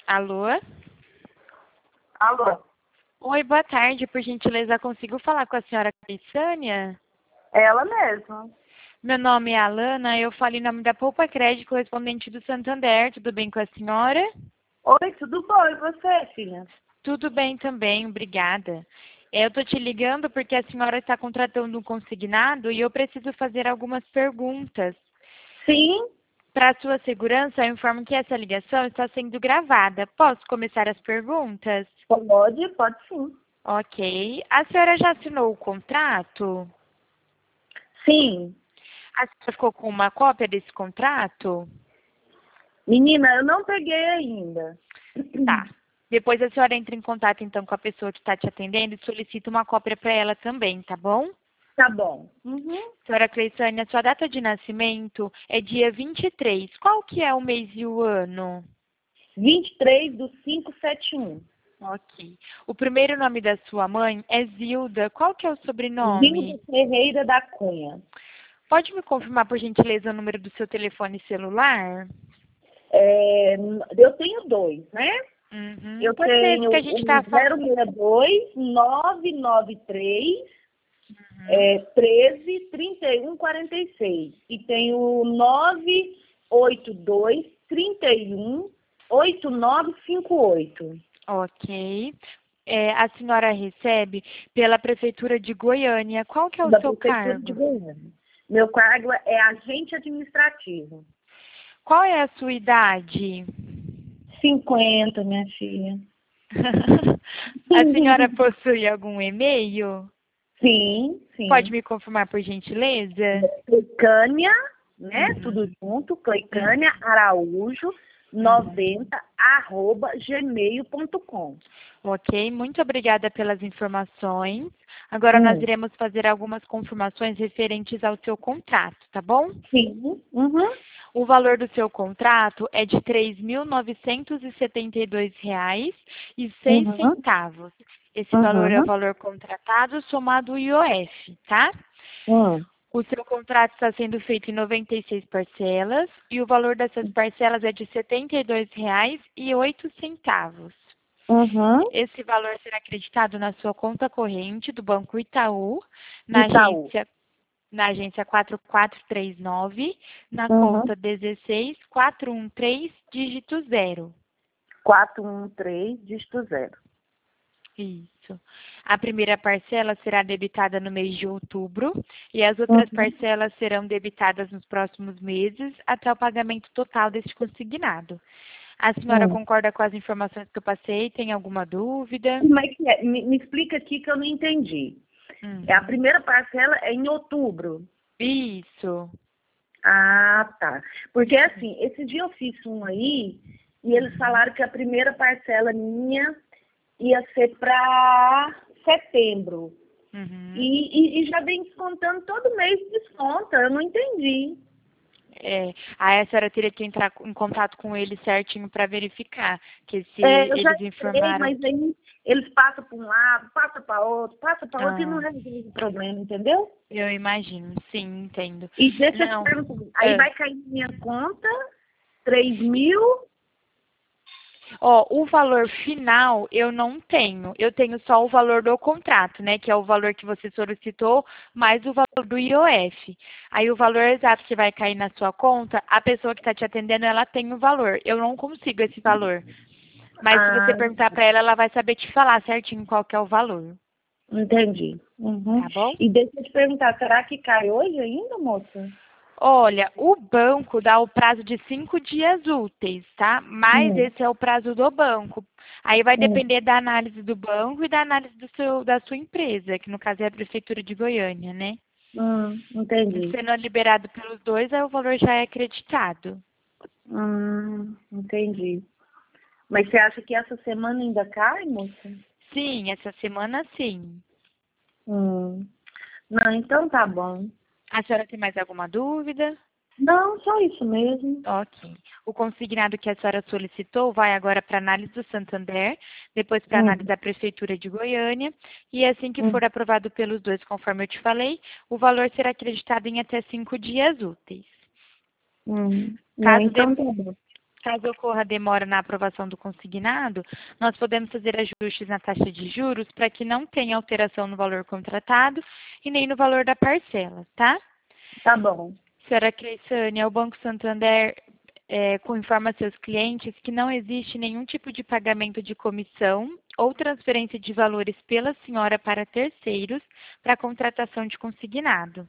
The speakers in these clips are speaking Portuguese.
Alô? Alô, Oi, boa tarde. Por gentileza, consigo falar com a senhora Cleissânia? ela mesma. Meu nome é Alana, eu falo em nome da Poupa Crédito, correspondente do Santander. Tudo bem com a senhora? Oi, tudo bom? E você, filha? Tudo bem também, obrigada. Eu tô te ligando porque a senhora está contratando um consignado e eu preciso fazer algumas perguntas. Sim, Para sua segurança, eu informo que essa ligação está sendo gravada. Posso começar as perguntas? pode sim. Ok. A senhora já assinou o contrato? Sim. A senhora ficou com uma cópia desse contrato? Menina, eu não peguei ainda. Tá. Depois a senhora entra em contato então com a pessoa que está te atendendo e solicita uma cópia para ela também, tá bom? Tá bom. Uhum. Senhora Cleissânia, sua data de nascimento é dia 23. Qual que é o mês e o ano? 23/5/71. Ok. O primeiro nome da sua mãe é Zilda. Qual que é o sobrenome? Zilda Ferreira da Cunha. Pode me confirmar, por gentileza, o número do seu telefone celular? Eu tenho dois, né? Uhum. Eu Pode ser esse tenho que a gente o está falando. 062 993 Uhum. 13 31 46. E tenho o 982 31 8958. Ok. A senhora recebe pela Prefeitura de Goiânia. Qual que é o Da seu Prefeitura de cargo? Goiânia. Meu cargo é agente administrativo. Qual é a sua idade? 50, minha filha. A senhora possui algum e-mail? Sim, Pode sim. me confirmar, por gentileza? Cleicânia, né? Tudo Uhum. junto, Uhum. Cleicânia Araújo Uhum. 90 @gmail.com. Ok, muito obrigada pelas informações. Agora nós Hum, iremos fazer algumas confirmações referentes ao seu contrato, tá bom? sim. Uhum, O valor do seu contrato é de R$ 3.972,06. uhum, Esse valor é o uhum, valor contratado somado o IOF, tá? hum, O seu contrato está sendo feito em 96 parcelas e o valor dessas parcelas é de R$ 72,08. uhum. Esse valor será acreditado na sua conta corrente do Banco Itaú, na Itaú. agência, na agência 4439, na Uhum. conta 16413, dígito 0. 413, dígito 0. Isso. A primeira parcela será debitada no mês de outubro e as outras Uhum. parcelas serão debitadas nos próximos meses até o pagamento total deste consignado. A senhora Hum. concorda com as informações que eu passei? Tem alguma dúvida? Como é que é? Me explica aqui que eu não entendi. A Uhum. primeira parcela é em outubro. Isso. Ah, tá. Porque assim, esse dia eu fiz um aí e eles Uhum. falaram que a primeira parcela minha ia ser para setembro. Uhum. E já vem descontando todo mês desconta. Eu não entendi. Aí a senhora teria que entrar em contato com ele certinho para verificar que se Eu já eles entrei, informaram. mas aí eles passam para um lado, passa para outro e não Ah, resolve o problema, entendeu? eu imagino, sim, entendo. E deixa eu te Não. perguntar, aí ah, vai cair na minha conta 3.000? Ó, o valor final eu não tenho. Eu tenho só o valor do contrato, né? Que é o valor que você solicitou, mais o valor do IOF. Aí o valor exato que vai cair na sua conta, a pessoa que está te atendendo, ela tem o valor. Eu não consigo esse valor. Mas se você Ah, perguntar para ela, ela vai saber te falar certinho qual que é o valor. entendi. Uhum. Tá bom? E deixa eu te perguntar, será que cai hoje ainda, moça? Olha, o banco dá o prazo de 5 dias úteis, tá? Mas Hum, esse é o prazo do banco. Aí vai hum, depender da análise do banco e da análise da sua empresa, que no caso é a Prefeitura de Goiânia, né? entendi. Sendo liberado pelos dois, aí o valor já é acreditado. Entendi. Mas você acha que essa semana ainda cai, moça? Sim, essa semana sim. Hum. Não, então tá bom. A senhora tem mais alguma dúvida? Não, só isso mesmo. Ok. O consignado que a senhora solicitou vai agora para análise do Santander, depois para análise Hum, da Prefeitura de Goiânia, e assim que hum, for aprovado pelos dois, conforme eu te falei, o valor será acreditado em até 5 dias úteis. Não, Caso, de- então tá bom. caso ocorra demora na aprovação do consignado, nós podemos fazer ajustes na taxa de juros para que não tenha alteração no valor contratado e nem no valor da parcela, tá? Tá bom. Senhora Cleissânia, o Banco Santander informa a seus clientes que não existe nenhum tipo de pagamento de comissão ou transferência de valores pela senhora para terceiros para a contratação de consignado.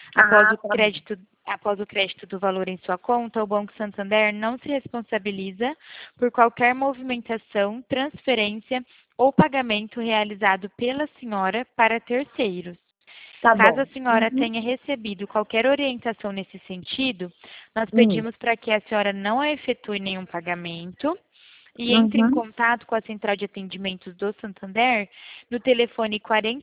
Após o crédito do valor em sua conta, o Banco Santander não se responsabiliza por qualquer movimentação, transferência ou pagamento realizado pela senhora para terceiros. Tá Caso bom. a senhora tenha recebido qualquer orientação nesse sentido, nós pedimos para que a senhora não efetue nenhum pagamento e entre em contato com a Central de Atendimentos do Santander no telefone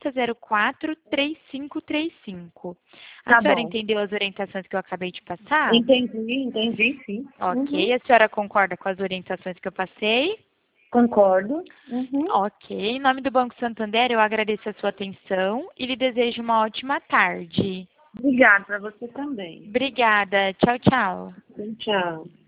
4004-3535. A senhora entendeu as orientações que eu acabei de passar? Entendi, sim. Ok. A senhora concorda com as orientações que eu passei? Concordo. Ok. Em nome do Banco Santander, eu agradeço a sua atenção e lhe desejo uma ótima tarde. Obrigada para você também. Obrigada. Tchau, tchau. Tchau.